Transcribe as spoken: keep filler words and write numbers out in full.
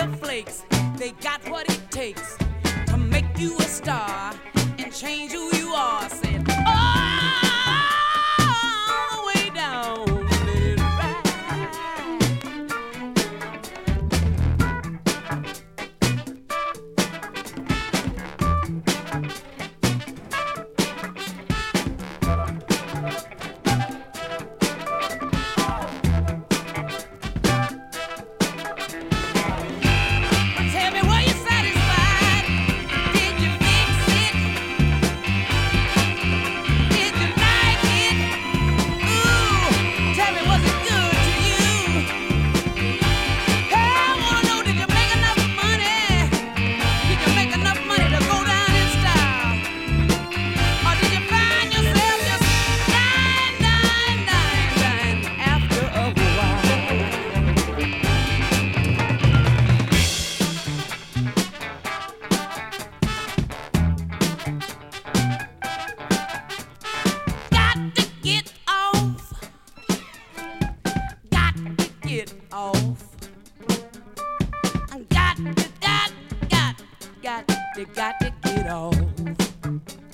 sugar flakes. They got what it takes to make you a star and change who you are. Said, all the way down, let it ride. Tell me, were you satisfied? Did you fix it? Did you like it? Ooh, tell me, was it good to you? Hey, I wanna know, did you make enough money? Did you make enough money to go down in style? Or did you find yourself just dying, dying, dying, dying after a while? Got to get off. Got to get off. Got to, got, got, got to, got to get off.